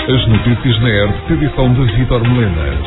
As notícias na ERP, edição de Vítor Melenas.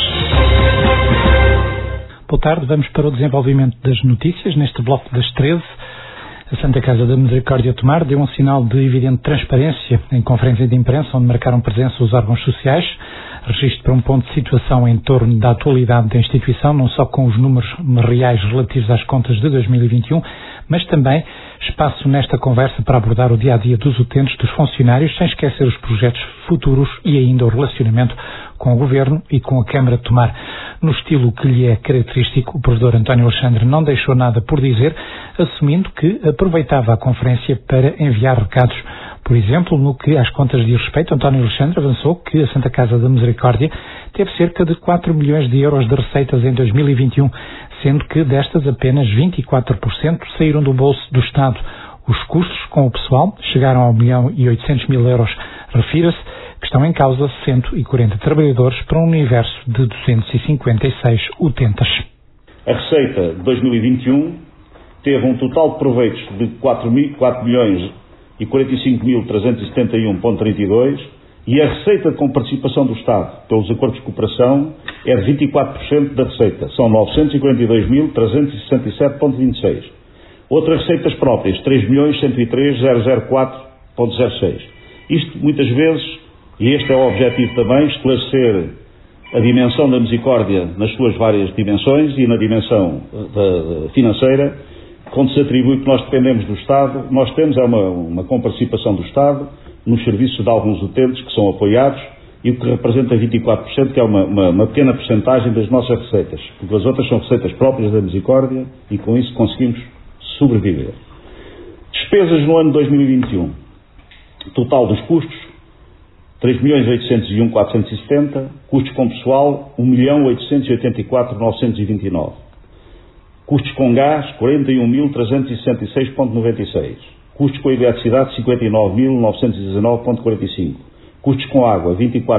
Boa tarde, vamos para o desenvolvimento das notícias neste bloco das 13. A Santa Casa da Misericórdia Tomar deu um sinal de evidente transparência em conferência de imprensa, onde marcaram presença os órgãos sociais, registro para um ponto de situação em torno da atualidade da instituição, não só com os números reais relativos às contas de 2021, mas também espaço nesta conversa para abordar o dia-a-dia dos utentes, dos funcionários, sem esquecer os projetos futuros e ainda o relacionamento com o Governo e com a Câmara de Tomar. No estilo que lhe é característico, o Provedor António Alexandre não deixou nada por dizer, assumindo que aproveitava a conferência para enviar recados. Por exemplo, no que às contas diz respeito, António Alexandre avançou que a Santa Casa da Misericórdia teve cerca de 4 milhões de euros de receitas em 2021, sendo que destas apenas 24% saíram do bolso do Estado. Os custos com o pessoal chegaram a 1.800.000 euros. Refira-se que estão em causa 140 trabalhadores para um universo de 256 utentes. A receita de 2021 teve um total de proveitos de 4.045.371,32 e a receita com participação do Estado pelos acordos de cooperação é de 24% da receita, são 942.367,26. Outras receitas próprias, 3.103.004,06. Isto, muitas vezes, e este é o objetivo também, esclarecer a dimensão da misericórdia nas suas várias dimensões e na dimensão financeira, quando se atribui que nós dependemos do Estado, nós temos uma comparticipação do Estado nos serviços de alguns utentes que são apoiados e o que representa 24%, que é uma pequena porcentagem das nossas receitas, porque as outras são receitas próprias da misericórdia e com isso conseguimos sobreviver. Despesas no ano 2021. Total dos custos, 3.801.470, custos com pessoal, 1.884.929. Custos com gás, 41.366,96. Custos com eletricidade, 59.919,45. Custos com água,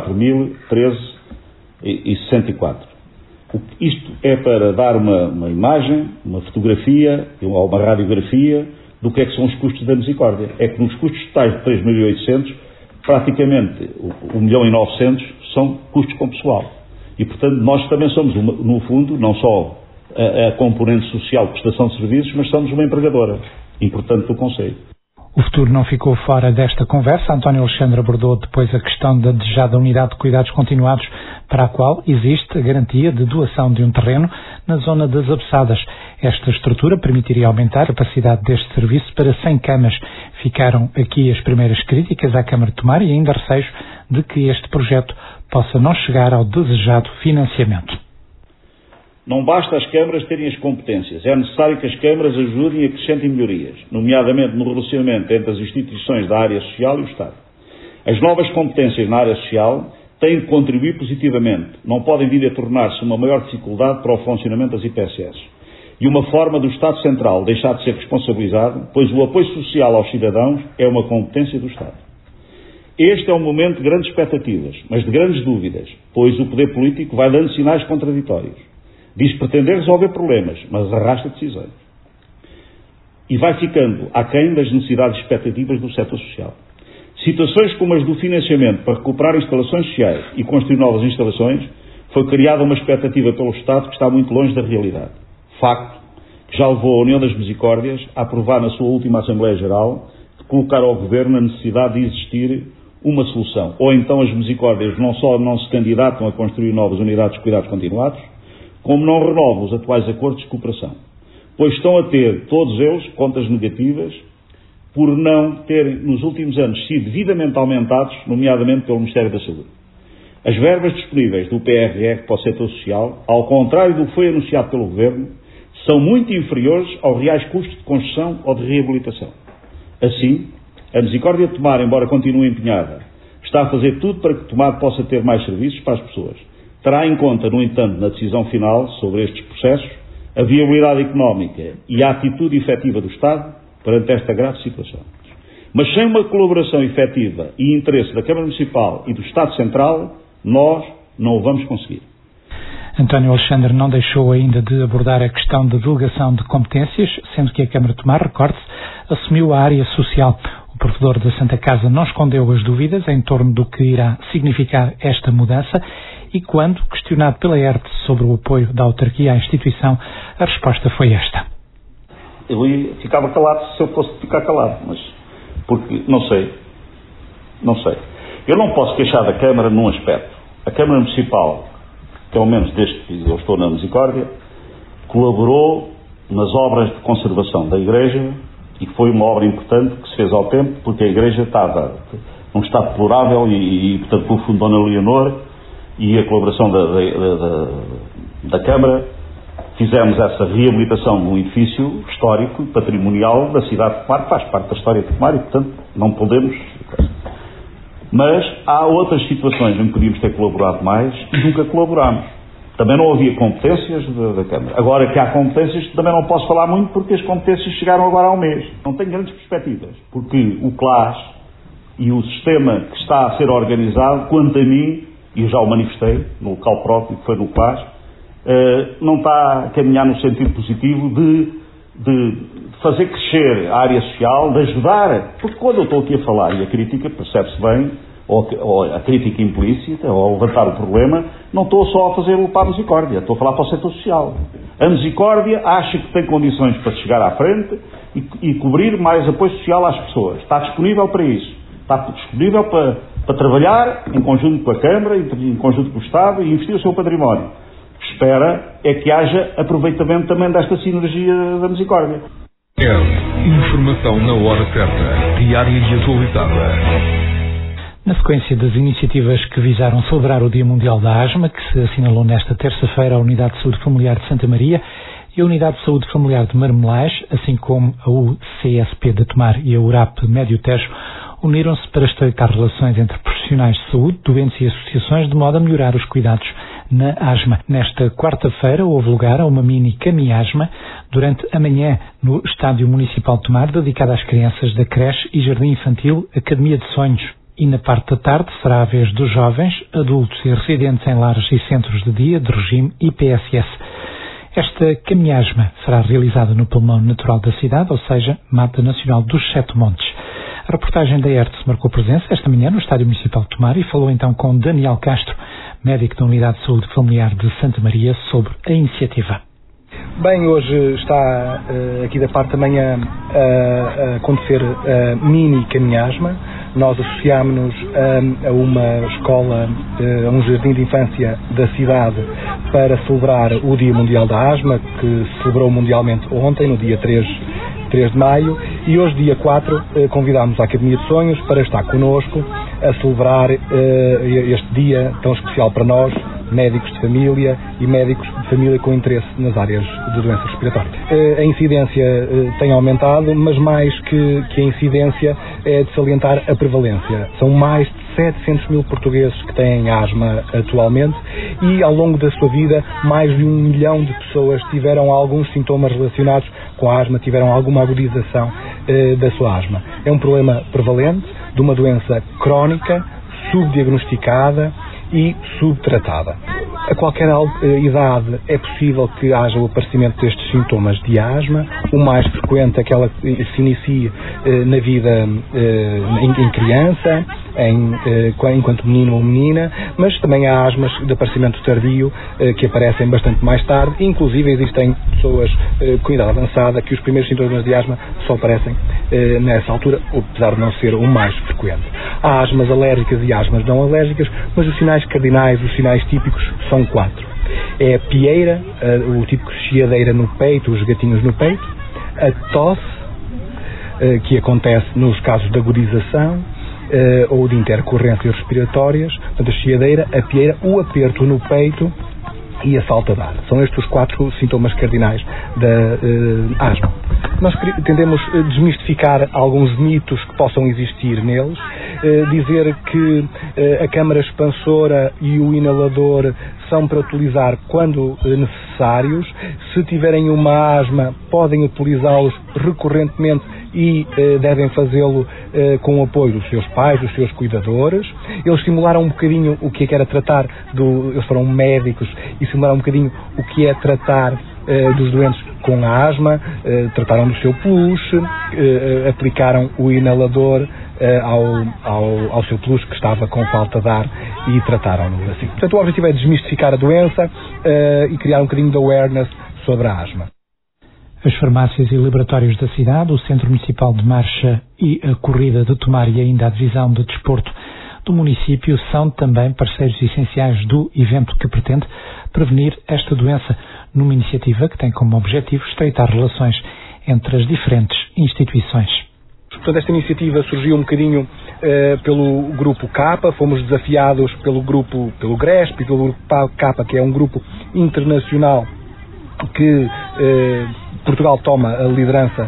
24.013,64. Isto é para dar uma imagem, uma fotografia ou uma radiografia do que é que são os custos da misericórdia. É que nos custos totais de 3.800, praticamente 1.900.000 são custos com pessoal. E, portanto, nós também somos, no fundo, não só a componente social de prestação de serviços, mas somos uma empregadora importante do Conselho. O futuro não ficou fora desta conversa. António Alexandre abordou depois a questão da desejada unidade de cuidados continuados, para a qual existe a garantia de doação de um terreno na zona das Abessadas. Esta estrutura permitiria aumentar a capacidade deste serviço para 100 camas. Ficaram aqui as primeiras críticas à Câmara de Tomar e ainda receios de que este projeto possa não chegar ao desejado financiamento. Não basta as câmaras terem as competências, é necessário que as câmaras ajudem e acrescentem melhorias, nomeadamente no relacionamento entre as instituições da área social e o Estado. As novas competências na área social têm de contribuir positivamente, não podem vir a tornar-se uma maior dificuldade para o funcionamento das IPSS. E uma forma do Estado Central deixar de ser responsabilizado, pois o apoio social aos cidadãos é uma competência do Estado. Este é um momento de grandes expectativas, mas de grandes dúvidas, pois o poder político vai dando sinais contraditórios. Diz pretender resolver problemas, mas arrasta decisões. E vai ficando aquém das necessidades e expectativas do setor social. Situações como as do financiamento para recuperar instalações sociais e construir novas instalações, foi criada uma expectativa pelo Estado que está muito longe da realidade. Facto que já levou a União das Misericórdias a aprovar na sua última Assembleia Geral de colocar ao Governo a necessidade de existir uma solução. Ou então as Misericórdias não só não se candidatam a construir novas unidades de cuidados continuados, como não renovam os atuais acordos de cooperação, pois estão a ter, todos eles, contas negativas, por não terem, nos últimos anos, sido devidamente aumentados, nomeadamente pelo Ministério da Saúde. As verbas disponíveis do PRR para o setor social, ao contrário do que foi anunciado pelo Governo, são muito inferiores aos reais custos de construção ou de reabilitação. Assim, a Misericórdia de Tomar, embora continue empenhada, está a fazer tudo para que Tomar possa ter mais serviços para as pessoas. Terá em conta, no entanto, na decisão final sobre estes processos, a viabilidade económica e a atitude efetiva do Estado perante esta grave situação. Mas sem uma colaboração efetiva e interesse da Câmara Municipal e do Estado Central, nós não o vamos conseguir. António Alexandre não deixou ainda de abordar a questão da delegação de competências, sendo que a Câmara de Tomar, recorde-se, assumiu a área social. O provedor da Santa Casa não escondeu as dúvidas em torno do que irá significar esta mudança e quando, questionado pela ERTE sobre o apoio da autarquia à instituição, a resposta foi esta. Eu ficava calado se eu fosse ficar calado, mas porque não sei. Eu não posso queixar da Câmara num aspecto. A Câmara Municipal, pelo menos desde que eu estou na Misericórdia, colaborou nas obras de conservação da Igreja e foi uma obra importante que se fez ao tempo, porque a Igreja estava num estado deplorável e portanto, pelo Fundo Dona Leonor e a colaboração da Câmara, fizemos essa reabilitação de um edifício histórico e patrimonial da cidade de Tomar, que faz parte da história de Tomar e, portanto, não podemos. Mas há outras situações em que podíamos ter colaborado mais e nunca colaborámos. Também não havia competências da Câmara. Agora que há competências, também não posso falar muito porque as competências chegaram agora ao mês. Não tenho grandes perspectivas, porque o CLAS e o sistema que está a ser organizado, quanto a mim, e eu já o manifestei no local próprio, que foi no CLAS, não está a caminhar no sentido positivo de fazer crescer a área social, de ajudar, porque quando eu estou aqui a falar, e a crítica percebe-se bem, ou a crítica implícita, ou a levantar o problema, não estou só a fazer para a Misericórdia, estou a falar para o setor social. A Misericórdia acha que tem condições para chegar à frente e cobrir mais apoio social às pessoas. Está disponível para isso. Está disponível para trabalhar em conjunto com a Câmara, em conjunto com o Estado e investir o seu património. Espera é que haja aproveitamento também desta sinergia da Misericórdia. Informação na hora certa, diária e atualizada. Na sequência das iniciativas que visaram celebrar o Dia Mundial da Asma, que se assinalou nesta terça-feira, a Unidade de Saúde Familiar de Santa Maria e a Unidade de Saúde Familiar de Marmelais, assim como a UCSP de Tomar e a URAP Médio Tejo, uniram-se para estreitar relações entre profissionais de saúde, doentes e associações, de modo a melhorar os cuidados na asma. Nesta quarta-feira houve lugar a uma mini caminhasma durante a manhã no Estádio Municipal de Tomar, dedicada às crianças da creche e jardim infantil Academia de Sonhos. E na parte da tarde será a vez dos jovens, adultos e residentes em lares e centros de dia, de regime e PSS. Esta caminhasma será realizada no pulmão natural da cidade, ou seja, Mata Nacional dos Sete Montes. A reportagem da ERTE marcou presença esta manhã no Estádio Municipal de Tomar e falou então com Daniel Castro, médico da Unidade de Saúde Familiar de Santa Maria, sobre a iniciativa. Bem, hoje está aqui da parte da manhã a acontecer a mini caminhasma. Nós associámos-nos a uma escola, a um jardim de infância da cidade para celebrar o Dia Mundial da Asma, que se celebrou mundialmente ontem, no dia 3 de maio, e hoje, dia 4, convidámos a Academia de Sonhos para estar connosco a celebrar este dia tão especial para nós, médicos de família e médicos de família com interesse nas áreas de doenças respiratórias. A incidência tem aumentado, mas mais que a incidência é de salientar a prevalência. São mais de 700 mil portugueses que têm asma atualmente e ao longo da sua vida mais de 1 milhão de pessoas tiveram alguns sintomas relacionados com a asma, tiveram alguma agudização da sua asma. É um problema prevalente de uma doença crónica, subdiagnosticada e subtratada. A qualquer idade é possível que haja o aparecimento destes sintomas de asma. O mais frequente é que ela se inicie na vida em criança, enquanto menino ou menina, mas também há asmas de aparecimento tardio que aparecem bastante mais tarde. Inclusive existem pessoas com idade avançada que os primeiros sintomas de asma só aparecem nessa altura, apesar de não ser o mais frequente. Há asmas alérgicas e asmas não alérgicas, mas os sinais cardinais, os sinais típicos são 4. É a pieira, o típico chiadeira no peito, os gatinhos no peito, a tosse, que acontece nos casos de agudização ou de intercorrências respiratórias, portanto, a chiadeira, a pieira, o aperto no peito e a falta de ar. São estes os 4 sintomas cardinais da asma. Nós tendemos desmistificar alguns mitos que possam existir neles, dizer que a câmara expansora e o inalador são para utilizar quando necessários. Se tiverem uma asma, podem utilizá-los recorrentemente e devem fazê-lo com o apoio dos seus pais, dos seus cuidadores. Eles simularam um bocadinho o que era tratar eles foram médicos e simularam um bocadinho o que é tratar dos doentes com a asma, trataram do seu peluche, aplicaram o inalador ao seu peluche que estava com falta de ar e trataram-no assim. Portanto, o objetivo é desmistificar a doença e criar um bocadinho de awareness sobre a asma. As farmácias e laboratórios da cidade, o Centro Municipal de Marcha e a Corrida de Tomar e ainda a Divisão de Desporto do município são também parceiros essenciais do evento que pretende prevenir esta doença, numa iniciativa que tem como objetivo estreitar relações entre as diferentes instituições. Portanto, esta iniciativa surgiu um bocadinho pelo Grupo K, fomos desafiados pelo GRESP e pelo Grupo K, que é um grupo internacional que Portugal toma a liderança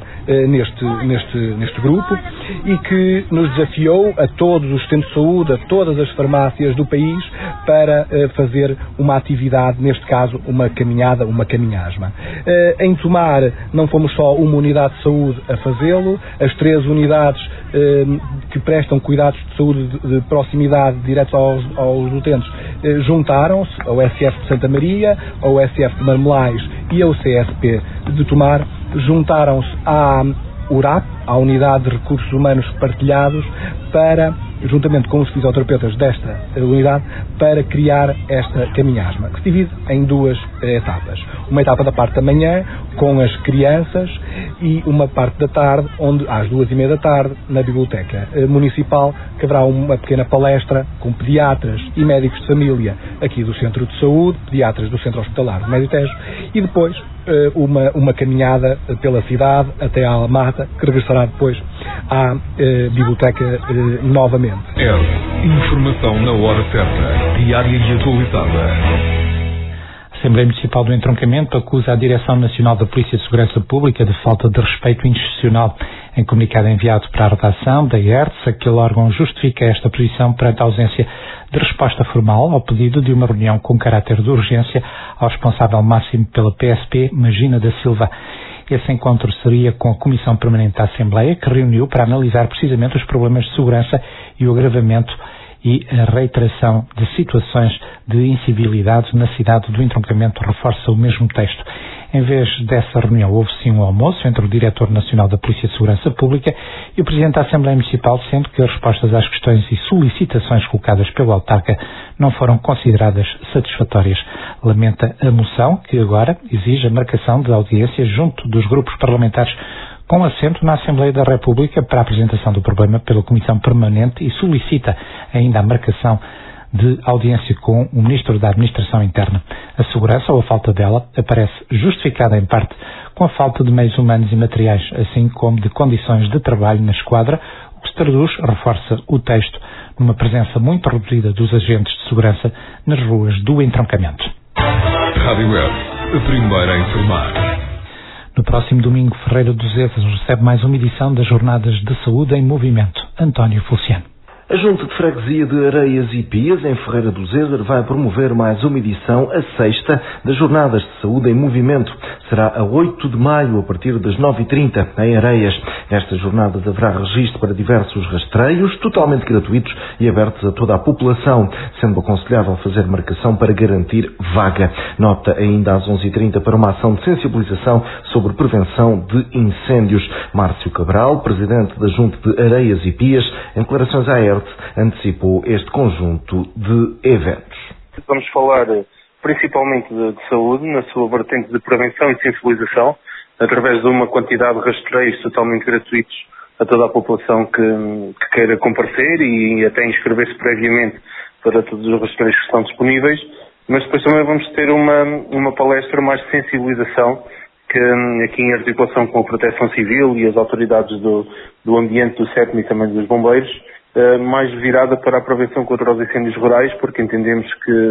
neste grupo e que nos desafiou a todos os centros de saúde, a todas as farmácias do país para fazer uma atividade, neste caso uma caminhada, uma caminhasma. Em Tomar não fomos só uma unidade de saúde a fazê-lo, as 3 unidades que prestam cuidados de saúde de proximidade diretos aos utentes juntaram-se ao SF de Santa Maria, ao SF de Marmelais e ao CSP de Tomar, juntaram-se à URAP, à Unidade de Recursos Humanos Partilhados, para, juntamente com os fisioterapeutas desta unidade, para criar esta caminhasma, que se divide em 2 etapas. Uma etapa da parte da manhã, com as crianças, e uma parte da tarde, onde às 2h30 da tarde, na Biblioteca Municipal, que haverá uma pequena palestra com pediatras e médicos de família aqui do Centro de Saúde, pediatras do Centro Hospitalar do Médio Tejo, e depois uma caminhada pela cidade até à Almata, que regressará depois à Biblioteca novamente. Informação na hora certa, diária e atualizada. A Assembleia Municipal do Entroncamento acusa a Direção Nacional da Polícia de Segurança Pública de falta de respeito institucional. Em comunicado enviado para a redação da IERTS, aquele órgão justifica esta posição perante a ausência de resposta formal ao pedido de uma reunião com caráter de urgência ao responsável máximo pela PSP, Magina da Silva. Esse encontro seria com a Comissão Permanente da Assembleia, que reuniu para analisar precisamente os problemas de segurança e o agravamento e a reiteração de situações de incivilidade na cidade do Entroncamento, reforça o mesmo texto. Em vez dessa reunião, houve sim um almoço entre o Diretor Nacional da Polícia de Segurança Pública e o Presidente da Assembleia Municipal, sendo que as respostas às questões e solicitações colocadas pelo autarca não foram consideradas satisfatórias. Lamenta a moção, que agora exige a marcação de audiências junto dos grupos parlamentares com assento na Assembleia da República para a apresentação do problema pela Comissão Permanente e solicita ainda a marcação de audiência com o Ministro da Administração Interna. A segurança, ou a falta dela, aparece justificada em parte com a falta de meios humanos e materiais, assim como de condições de trabalho na esquadra, o que se traduz, reforça o texto, numa presença muito reduzida dos agentes de segurança nas ruas do Entroncamento. Rádio Web, a primeira a informar. No próximo domingo, Ferreira dos Ezers recebe mais uma edição das Jornadas de Saúde em Movimento. António Feliciano. A Junta de Freguesia de Areias e Pias, em Ferreira do Zezer, vai promover mais uma edição, a 6ª, das Jornadas de Saúde em Movimento. Será a 8 de maio, a partir das 9h30, em Areias. Nestas jornadas haverá registro para diversos rastreios, totalmente gratuitos e abertos a toda a população, sendo aconselhável fazer marcação para garantir vaga. Nota ainda às 11h30 para uma ação de sensibilização sobre prevenção de incêndios. Márcio Cabral, Presidente da Junta de Areias e Pias, em declarações à ERTE, antecipou este conjunto de eventos. Vamos falar principalmente de saúde, na sua vertente de prevenção e sensibilização, através de uma quantidade de rastreios totalmente gratuitos a toda a população que queira comparecer e até inscrever-se previamente para todos os rastreios que estão disponíveis. Mas depois também vamos ter uma palestra mais de sensibilização, que aqui em articulação com a Proteção Civil e as autoridades do ambiente, do SETM e também dos bombeiros, mais virada para a prevenção contra os incêndios rurais, porque entendemos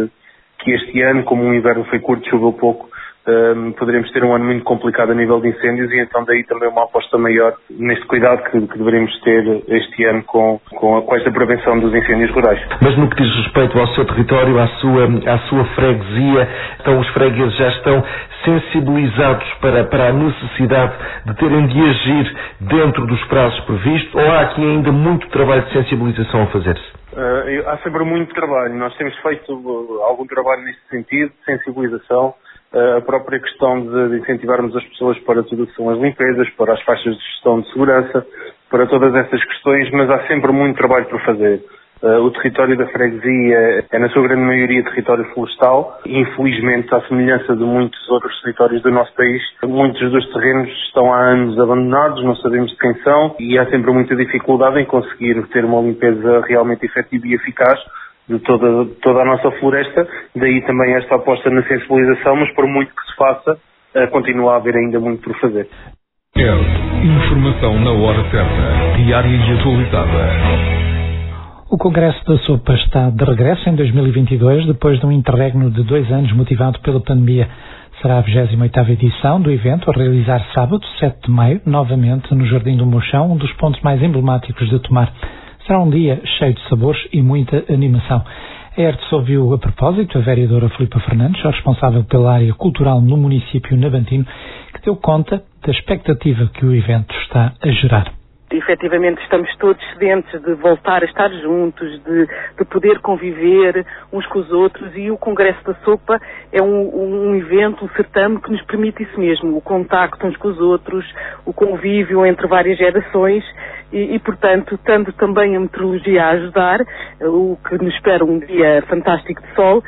que este ano, como o inverno foi curto, choveu pouco, poderemos ter um ano muito complicado a nível de incêndios e então daí também uma aposta maior neste cuidado que deveremos ter este ano com esta prevenção dos incêndios rurais. Mas no que diz respeito ao seu território, à sua freguesia, então os fregueses já estão sensibilizados para a necessidade de terem de agir dentro dos prazos previstos, ou há aqui ainda muito trabalho de sensibilização a fazer-se? Há sempre muito trabalho. Nós temos feito algum trabalho neste sentido, de sensibilização. a própria questão de incentivarmos as pessoas para tudo o que são as limpezas, para as faixas de gestão de segurança, para todas essas questões, mas há sempre muito trabalho por fazer. O território da freguesia é, na sua grande maioria, território florestal. Infelizmente, à semelhança de muitos outros territórios do nosso país, muitos dos terrenos estão há anos abandonados, não sabemos de quem são, e há sempre muita dificuldade em conseguir ter uma limpeza realmente efetiva e eficaz de toda a nossa floresta. Daí também esta aposta na sensibilização, mas por muito que se faça, continua a haver ainda muito por fazer. Informação na hora certa, diária e atualizada. O Congresso da Sopa está de regresso em 2022, depois de um interregno de 2 anos motivado pela pandemia. Será a 28ª edição do evento, a realizar sábado, 7 de maio, novamente no Jardim do Mochão, um dos pontos mais emblemáticos de Tomar. Será um dia cheio de sabores e muita animação. A ERTS ouviu a propósito a vereadora Filipa Fernandes, a responsável pela área cultural no município nabantino, que deu conta da expectativa que o evento está a gerar. Efetivamente estamos todos sedentos de voltar a estar juntos, de poder conviver uns com os outros, e o Congresso da Sopa é um evento, um certame que nos permite isso mesmo, o contacto uns com os outros, o convívio entre várias gerações e portanto, tendo também a meteorologia a ajudar, o que nos espera um dia fantástico de sol,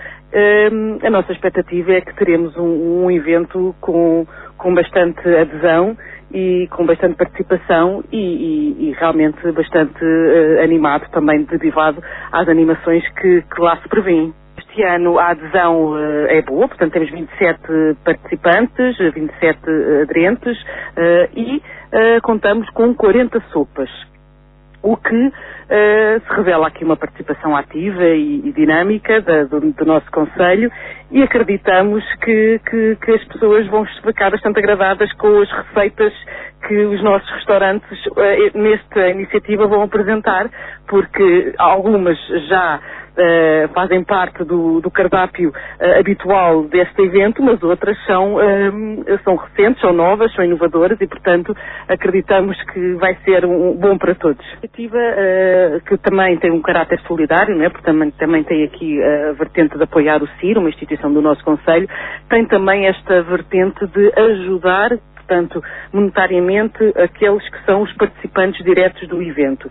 a nossa expectativa é que teremos um evento com bastante adesão e com bastante participação e realmente bastante animado, também derivado às animações que lá se prevêem. Este ano a adesão é boa, portanto temos 27 participantes, 27 aderentes e contamos com 40 sopas. O que se revela aqui uma participação ativa e dinâmica do nosso Conselho, e acreditamos que as pessoas vão ficar bastante agradadas com as receitas que os nossos restaurantes nesta iniciativa vão apresentar, porque algumas já fazem parte do cardápio habitual deste evento, mas outras são recentes, são novas, são inovadoras e, portanto, acreditamos que vai ser bom para todos. A iniciativa que também tem um caráter solidário, né, porque também tem aqui a vertente de apoiar o CIR, uma instituição do nosso Conselho, tem também esta vertente de ajudar, portanto, monetariamente, aqueles que são os participantes diretos do evento.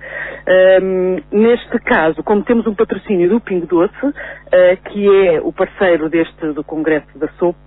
Neste caso, como temos um patrocínio do Pingo Doce, que é o parceiro do Congresso da Sopa,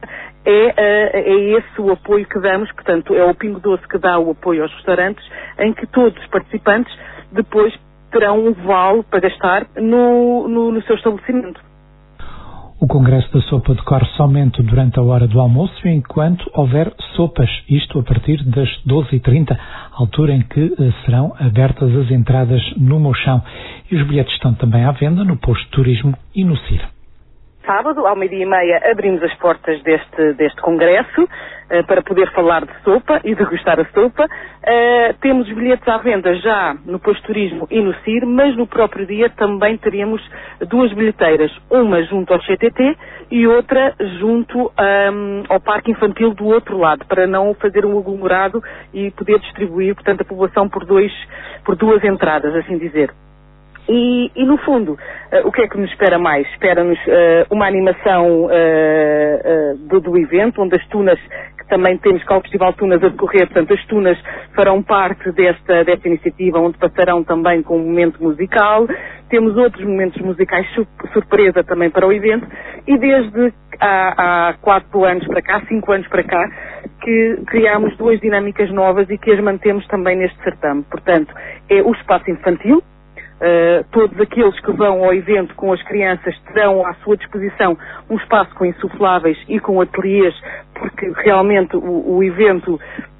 é esse o apoio que damos, portanto, é o Pingo Doce que dá o apoio aos restaurantes, em que todos os participantes depois terão um vale para gastar no seu estabelecimento. O Congresso da Sopa decorre somente durante a hora do almoço, enquanto houver sopas, isto a partir das 12h30, altura em que serão abertas as entradas no Mochão. E os bilhetes estão também à venda no posto de turismo e no CIR. Sábado, ao 12h30, abrimos as portas deste congresso para poder falar de sopa e degustar a sopa. Temos os bilhetes à venda já no posto de turismo e no CIR, mas no próprio dia também teremos 2 bilheteiras, uma junto ao CTT e outra junto ao Parque Infantil do outro lado, para não fazer um aglomerado e poder distribuir, portanto, a população por 2 entradas, assim dizer. E no fundo, o que é que nos espera mais? Espera-nos uma animação do evento, onde as tunas, que também temos cá o Festival Tunas a decorrer, portanto as tunas farão parte desta iniciativa, onde passarão também com um momento musical. Temos outros momentos musicais surpresa também para o evento, e desde há 4 anos para cá, 5 anos para cá, que criámos 2 dinâmicas novas e que as mantemos também neste certame. Portanto, é o espaço infantil. Todos aqueles que vão ao evento com as crianças terão à sua disposição um espaço com insufláveis e com ateliês, porque realmente o evento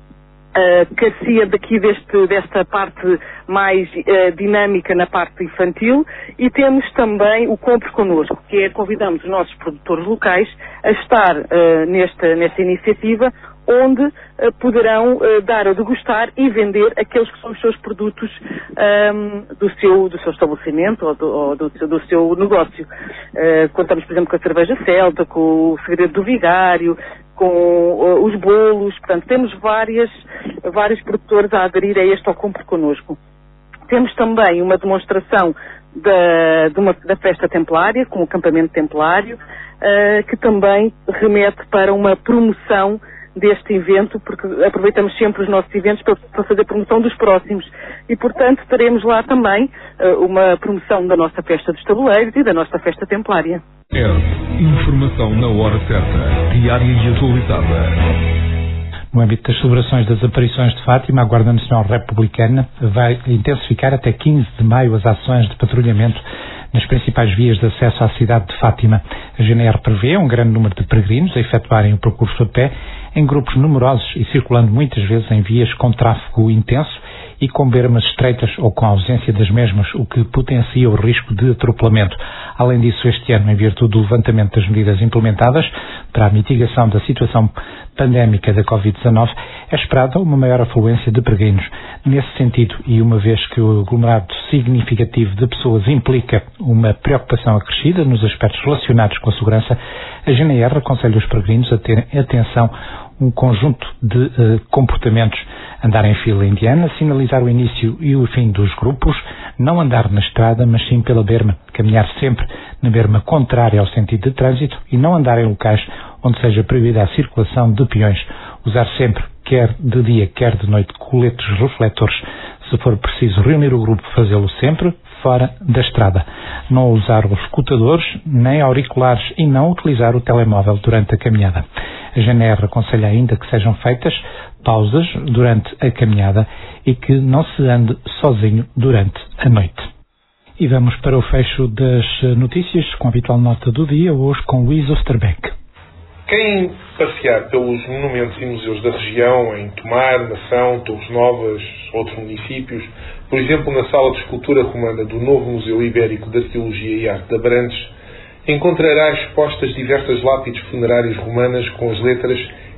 carecia daqui desta parte mais dinâmica na parte infantil. E temos também o Compre Connosco, que convidamos os nossos produtores locais a estar nesta iniciativa, onde poderão dar a degustar e vender aqueles que são os seus produtos do seu estabelecimento ou do seu negócio. Contamos, por exemplo, com a cerveja celta, com o segredo do vigário, com os bolos. Portanto, temos vários produtores a aderir a este ao Compre Connosco. Temos também uma demonstração da festa templária, com o acampamento templário, que também remete para uma promoção deste evento, porque aproveitamos sempre os nossos eventos para fazer promoção dos próximos. E, portanto, teremos lá também uma promoção da nossa festa dos tabuleiros e da nossa festa templária. Informação na hora certa, diária e atualizada. No âmbito das celebrações das aparições de Fátima, a Guarda Nacional Republicana vai intensificar até 15 de maio as ações de patrulhamento nas principais vias de acesso à cidade de Fátima. A GNR prevê um grande número de peregrinos a efetuarem o percurso a pé em grupos numerosos e circulando muitas vezes em vias com tráfego intenso e com bermas estreitas ou com ausência das mesmas, o que potencia o risco de atropelamento. Além disso, este ano, em virtude do levantamento das medidas implementadas para a mitigação da situação pandémica da Covid-19, é esperada uma maior afluência de peregrinos. Nesse sentido, e uma vez que o aglomerado significativo de pessoas implica uma preocupação acrescida nos aspectos relacionados com a segurança, a GNR aconselha os peregrinos a terem atenção um conjunto de comportamentos: andar em fila indiana, sinalizar o início e o fim dos grupos, não andar na estrada, mas sim pela berma, caminhar sempre na berma contrária ao sentido de trânsito e não andar em locais onde seja proibida a circulação de peões, usar sempre, quer de dia, quer de noite, coletes refletores. Se for preciso reunir o grupo, fazê-lo sempre fora da estrada. Não usar os escutadores nem auriculares e não utilizar o telemóvel durante a caminhada. A GNR aconselha ainda que sejam feitas pausas durante a caminhada e que não se ande sozinho durante a noite. E vamos para o fecho das notícias com a habitual nota do dia, hoje com Luís Osterbeck. Quem passear pelos monumentos e museus da região, em Tomar, Nação, Torres Novas, outros municípios, por exemplo, na Sala de Escultura Romana do novo Museu Ibérico de Arqueologia e Arte de Abrantes, encontrará expostas diversas lápides funerárias romanas com as letras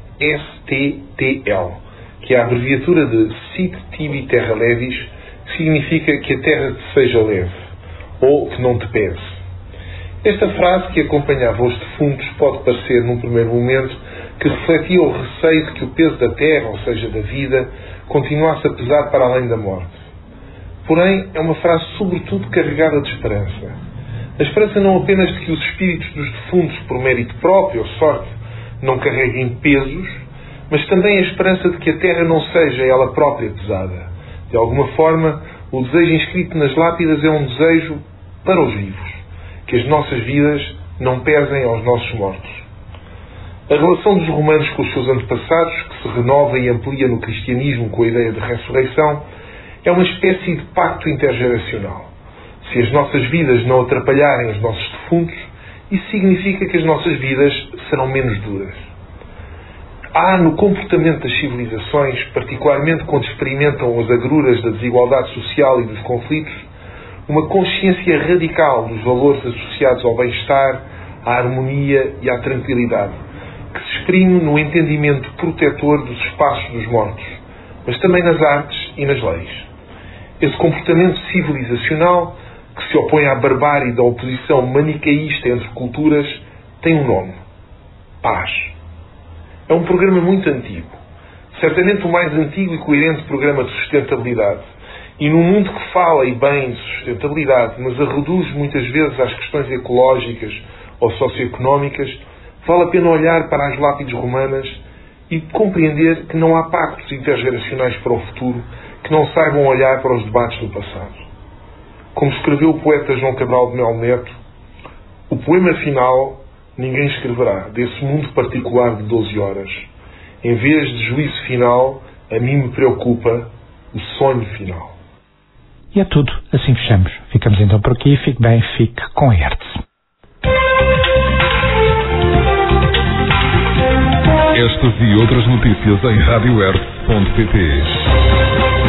STTL, que é a abreviatura de Sit Tibi Terra Levis, que significa que a terra te seja leve, ou que não te pese. Esta frase que acompanhava os defuntos pode parecer, num primeiro momento, que refletia o receio de que o peso da terra, ou seja, da vida, continuasse a pesar para além da morte. Porém, é uma frase sobretudo carregada de esperança. A esperança não apenas de que os espíritos dos defuntos, por mérito próprio ou sorte, não carreguem pesos, mas também a esperança de que a terra não seja ela própria pesada. De alguma forma, o desejo inscrito nas lápidas é um desejo para os vivos, que as nossas vidas não pesem aos nossos mortos. A relação dos romanos com os seus antepassados, que se renova e amplia no cristianismo com a ideia de ressurreição, é uma espécie de pacto intergeracional. Se as nossas vidas não atrapalharem os nossos defuntos, isso significa que as nossas vidas serão menos duras. Há no comportamento das civilizações, particularmente quando experimentam as agruras da desigualdade social e dos conflitos, uma consciência radical dos valores associados ao bem-estar, à harmonia e à tranquilidade, que se exprime no entendimento protetor dos espaços dos mortos, mas também nas artes e nas leis. Esse comportamento civilizacional, que se opõe à barbárie da oposição manicaísta entre culturas, tem um nome: paz. É um programa muito antigo, certamente o mais antigo e coerente programa de sustentabilidade. E num mundo que fala e bem de sustentabilidade, mas a reduz muitas vezes às questões ecológicas ou socioeconómicas, vale a pena olhar para as lápides romanas e compreender que não há pactos intergeracionais para o futuro que não saibam olhar para os debates do passado. Como escreveu o poeta João Cabral de Melo Neto, o poema final ninguém escreverá desse mundo particular de 12 horas. Em vez de juízo final, a mim me preocupa o sonho final. E é tudo, assim fechamos. Ficamos então por aqui. Fique bem, fique com a Hertz. Estas e outras notícias em radiohertz.pt.